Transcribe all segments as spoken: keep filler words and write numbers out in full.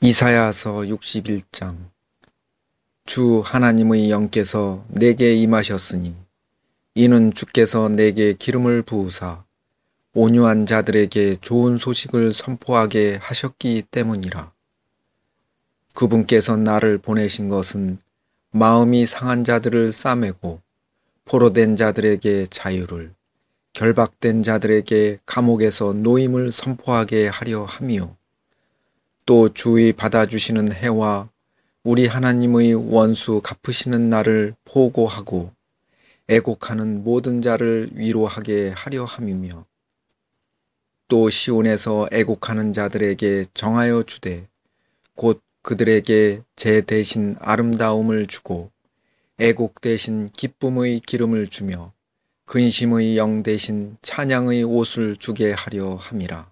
이사야서 육십일 장. 주 하나님의 영께서 내게 임하셨으니 이는 주께서 내게 기름을 부으사 온유한 자들에게 좋은 소식을 선포하게 하셨기 때문이라. 그분께서 나를 보내신 것은 마음이 상한 자들을 싸매고 포로된 자들에게 자유를, 결박된 자들에게 감옥에서 노임을 선포하게 하려 함이요, 또 주의 받아주시는 해와 우리 하나님의 원수 갚으시는 날을 포고하고 애곡하는 모든 자를 위로하게 하려 함이며, 또 시온에서 애곡하는 자들에게 정하여 주되 곧 그들에게 제 대신 아름다움을 주고 애곡 대신 기쁨의 기름을 주며 근심의 영 대신 찬양의 옷을 주게 하려 함이라.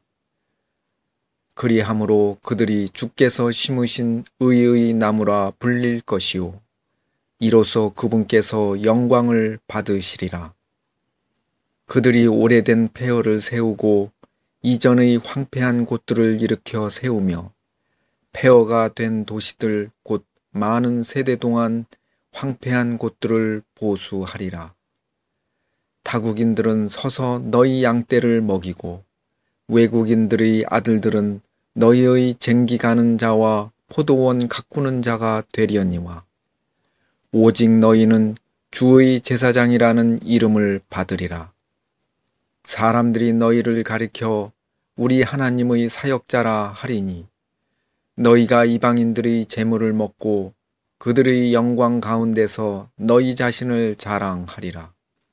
그리함으로 그들이 주께서 심으신 의의 나무라 불릴 것이요, 이로써 그분께서 영광을 받으시리라. 그들이 오래된 폐허를 세우고 이전의 황폐한 곳들을 일으켜 세우며 폐허가 된 도시들 곧 많은 세대 동안 황폐한 곳들을 보수하리라. 타국인들은 서서 너희 양떼를 먹이고 외국인들의 아들들은 너희의 쟁기 가는 자와 포도원 가꾸는 자가 되려니와, 오직 너희는 주의 제사장이라는 이름을 받으리라. 사람들이 너희를 가리켜 우리 하나님의 사역자라 하리니, 너희가 이방인들의 재물을 먹고 그들의 영광 가운데서 너희 자신을 자랑하리라.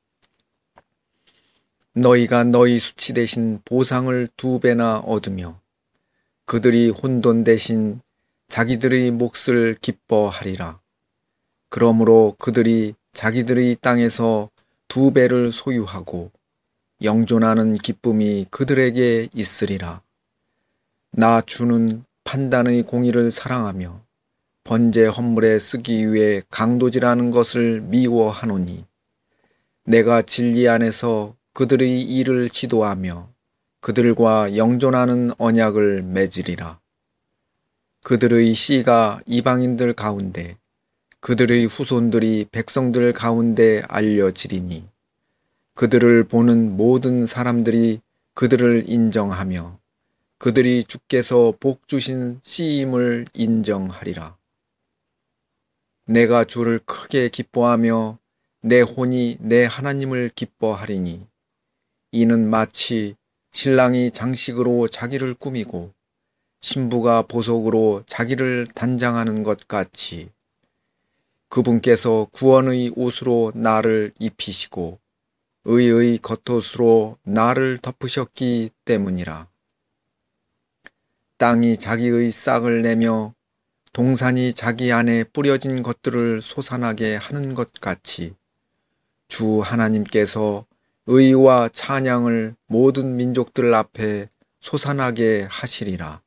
너희가 너희 수치 대신 보상을 두 배나 얻으며 그들이 혼돈 대신 자기들의 몫을 기뻐하리라. 그러므로 그들이 자기들의 땅에서 두 배를 소유하고 영존하는 기쁨이 그들에게 있으리라. 나 주는 판단의 공의를 사랑하며 번제 헌물에 쓰기 위해 강도질하는 것을 미워하노니, 내가 진리 안에서 그들의 일을 지도하며 그들과 영존하는 언약을 맺으리라. 그들의 씨가 이방인들 가운데, 그들의 후손들이 백성들 가운데 알려지리니, 그들을 보는 모든 사람들이 그들을 인정하며 그들이 주께서 복 주신 씨임을 인정하리라. 내가 주를 크게 기뻐하며 내 혼이 내 하나님을 기뻐하리니, 이는 마치 신랑이 장식으로 자기를 꾸미고 신부가 보석으로 자기를 단장하는 것 같이 그분께서 구원의 옷으로 나를 입히시고 의의 겉옷으로 나를 덮으셨기 때문이라. 땅이 자기의 싹을 내며 동산이 자기 안에 뿌려진 것들을 솟아나게 하는 것 같이 주 하나님께서 의와 찬양을 모든 민족들 앞에 솟아나게 하시리라.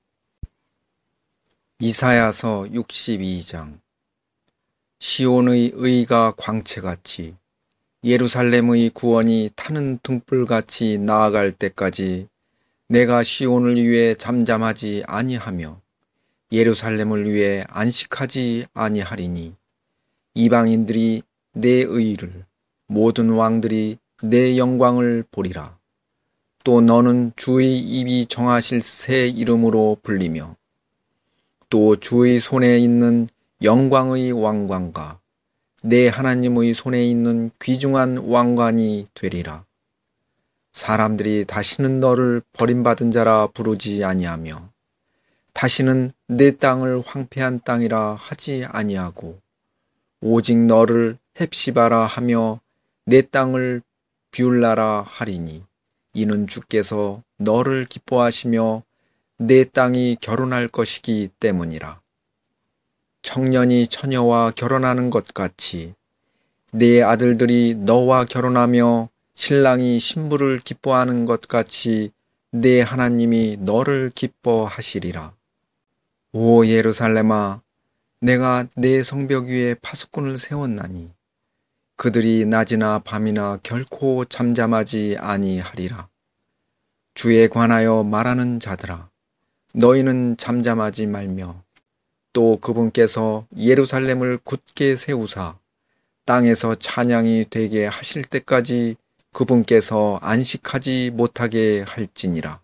이사야서 육십이 장. 시온의 의가 광채같이 예루살렘의 구원이 타는 등불같이 나아갈 때까지 내가 시온을 위해 잠잠하지 아니하며 예루살렘을 위해 안식하지 아니하리니, 이방인들이 내 의를, 모든 왕들이 내 영광을 보리라. 또 너는 주의 입이 정하실 새 이름으로 불리며 또 주의 손에 있는 영광의 왕관과 내 하나님의 손에 있는 귀중한 왕관이 되리라. 사람들이 다시는 너를 버림받은 자라 부르지 아니하며 다시는 내 땅을 황폐한 땅이라 하지 아니하고 오직 너를 헵시바라 하며 내 땅을 비울라라 하리니, 이는 주께서 너를 기뻐하시며 내 땅이 결혼할 것이기 때문이라. 청년이 처녀와 결혼하는 것 같이 내 아들들이 너와 결혼하며 신랑이 신부를 기뻐하는 것 같이 내 하나님이 너를 기뻐하시리라. 오 예루살렘아, 내가 내 성벽 위에 파수꾼을 세웠나니 그들이 낮이나 밤이나 결코 잠잠하지 아니하리라. 주에 관하여 말하는 자들아, 너희는 잠잠하지 말며 또 그분께서 예루살렘을 굳게 세우사 땅에서 찬양이 되게 하실 때까지 그분께서 안식하지 못하게 할지니라.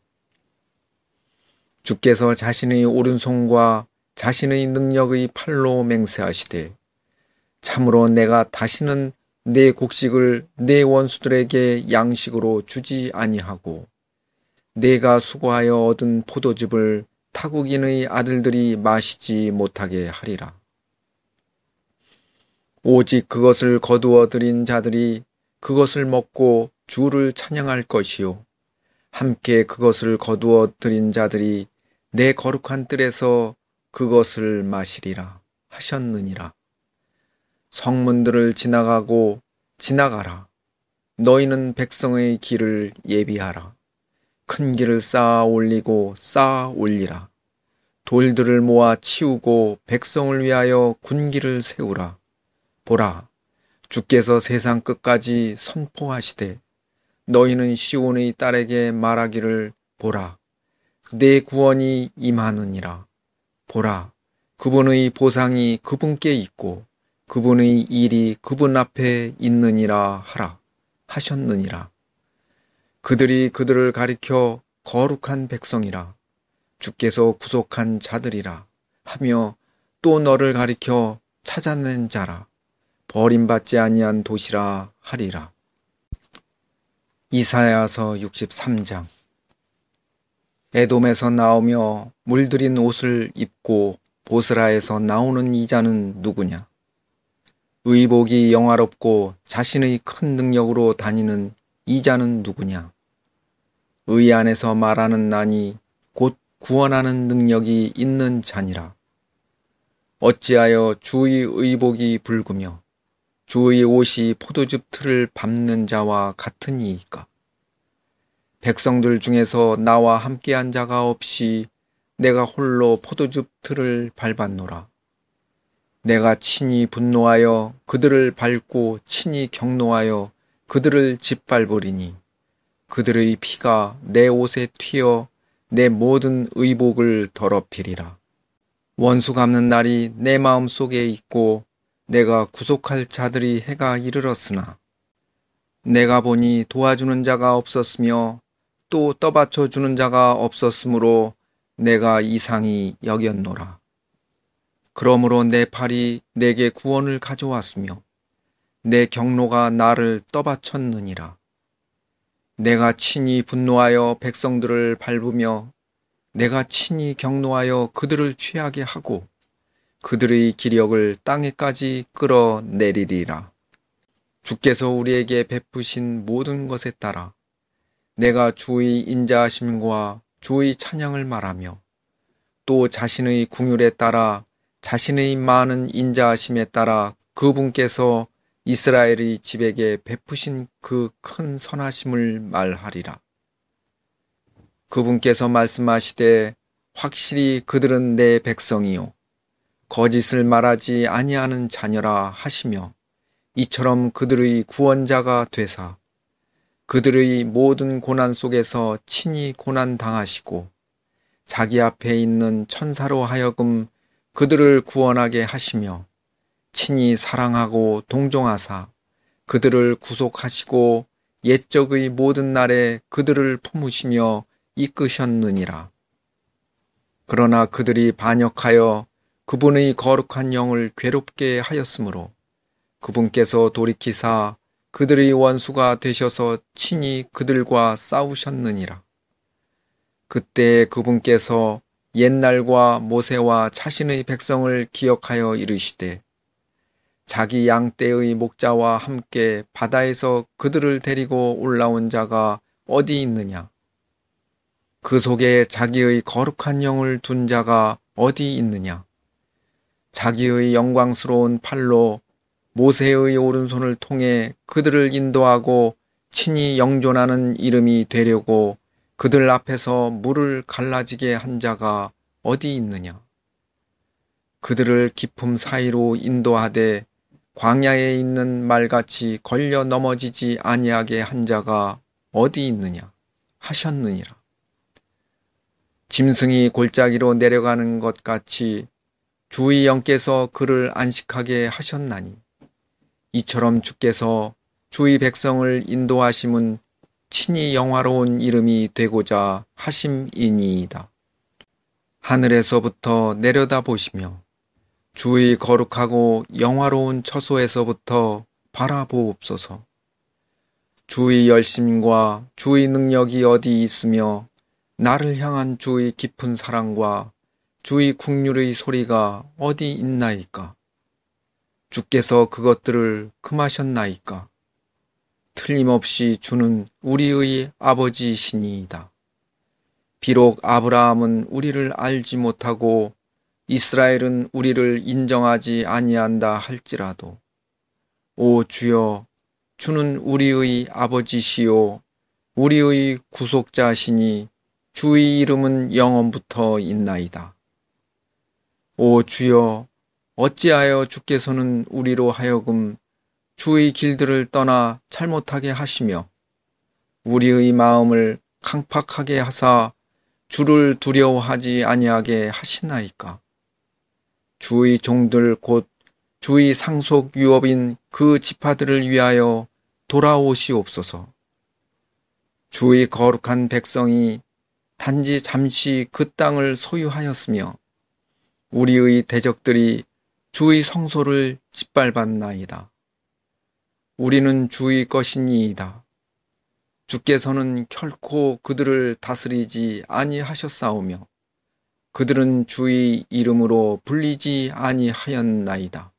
주께서 자신의 오른손과 자신의 능력의 팔로 맹세하시되 참으로 내가 다시는 내 곡식을 내 원수들에게 양식으로 주지 아니하고 내가 수고하여 얻은 포도즙을 타국인의 아들들이 마시지 못하게 하리라. 오직 그것을 거두어 들인 자들이 그것을 먹고 주를 찬양할 것이요 함께 그것을 거두어 들인 자들이 내 거룩한 뜰에서 그것을 마시리라 하셨느니라. 성문들을 지나가고 지나가라. 너희는 백성의 길을 예비하라. 큰 길을 쌓아 올리고 쌓아 올리라. 돌들을 모아 치우고 백성을 위하여 군기를 세우라. 보라, 주께서 세상 끝까지 선포하시되 너희는 시온의 딸에게 말하기를 보라, 내 구원이 임하느니라. 보라, 그분의 보상이 그분께 있고 그분의 일이 그분 앞에 있느니라 하라 하셨느니라. 그들이 그들을 가리켜 거룩한 백성이라 주께서 구속한 자들이라 하며 또 너를 가리켜 찾아낸 자라 버림받지 아니한 도시라 하리라. 이사야서 육십삼 장. 에돔에서 나오며 물들인 옷을 입고 보스라에서 나오는 이자는 누구냐? 의복이 영화롭고 자신의 큰 능력으로 다니는 이자는 누구냐? 의 안에서 말하는 난이 곧 구원하는 능력이 있는 자니라. 어찌하여 주의 의복이 붉으며 주의 옷이 포도즙 틀을 밟는 자와 같으니이까? 백성들 중에서 나와 함께한 자가 없이 내가 홀로 포도즙 틀을 밟았노라. 내가 친히 분노하여 그들을 밟고 친히 경노하여 그들을 짓밟으리니 그들의 피가 내 옷에 튀어 내 모든 의복을 더럽히리라. 원수 갚는 날이 내 마음 속에 있고 내가 구속할 자들이 해가 이르렀으나 내가 보니 도와주는 자가 없었으며 또 떠받쳐 주는 자가 없었으므로 내가 이상히 여겼노라. 그러므로 내 팔이 내게 구원을 가져왔으며 내 경노가 나를 떠받쳤느니라. 내가 친히 분노하여 백성들을 밟으며 내가 친히 경노하여 그들을 취하게 하고 그들의 기력을 땅에까지 끌어내리리라. 주께서 우리에게 베푸신 모든 것에 따라 내가 주의 인자하심과 주의 찬양을 말하며 또 자신의 궁율에 따라 자신의 많은 인자하심에 따라 그분께서 이스라엘의 집에게 베푸신 그 큰 선하심을 말하리라. 그분께서 말씀하시되 확실히 그들은 내 백성이요 거짓을 말하지 아니하는 자녀라 하시며 이처럼 그들의 구원자가 되사 그들의 모든 고난 속에서 친히 고난 당하시고 자기 앞에 있는 천사로 하여금 그들을 구원하게 하시며 친히 사랑하고 동정하사 그들을 구속하시고 옛적의 모든 날에 그들을 품으시며 이끄셨느니라. 그러나 그들이 반역하여 그분의 거룩한 영을 괴롭게 하였으므로 그분께서 돌이키사 그들의 원수가 되셔서 친히 그들과 싸우셨느니라. 그때 그분께서 옛날과 모세와 자신의 백성을 기억하여 이르시되 자기 양떼의 목자와 함께 바다에서 그들을 데리고 올라온 자가 어디 있느냐? 그 속에 자기의 거룩한 영을 둔 자가 어디 있느냐? 자기의 영광스러운 팔로 모세의 오른손을 통해 그들을 인도하고 친히 영존하는 이름이 되려고 그들 앞에서 물을 갈라지게 한 자가 어디 있느냐? 그들을 깊음 사이로 인도하되 광야에 있는 말같이 걸려 넘어지지 아니하게 한 자가 어디 있느냐? 하셨느니라. 짐승이 골짜기로 내려가는 것 같이 주의 영께서 그를 안식하게 하셨나니 이처럼 주께서 주의 백성을 인도하심은 친히 영화로운 이름이 되고자 하심이니이다. 하늘에서부터 내려다 보시며 주의 거룩하고 영화로운 처소에서부터 바라보옵소서. 주의 열심과 주의 능력이 어디 있으며 나를 향한 주의 깊은 사랑과 주의 국률의 소리가 어디 있나이까? 주께서 그것들을 금하셨나이까? 틀림없이 주는 우리의 아버지시니이다. 비록 아브라함은 우리를 알지 못하고 이스라엘은 우리를 인정하지 아니한다 할지라도 오 주여, 주는 우리의 아버지시요 우리의 구속자시니 주의 이름은 영원부터 있나이다. 오 주여, 어찌하여 주께서는 우리로 하여금 주의 길들을 떠나 잘못하게 하시며 우리의 마음을 강팍하게 하사 주를 두려워하지 아니하게 하시나이까? 주의 종들 곧 주의 상속 유업인 그 지파들을 위하여 돌아오시옵소서. 주의 거룩한 백성이 단지 잠시 그 땅을 소유하였으며 우리의 대적들이 주의 성소를 짓밟았나이다. 우리는 주의 것이니이다. 주께서는 결코 그들을 다스리지 아니하셨사오며 그들은 주의 이름으로 불리지 아니하였나이다.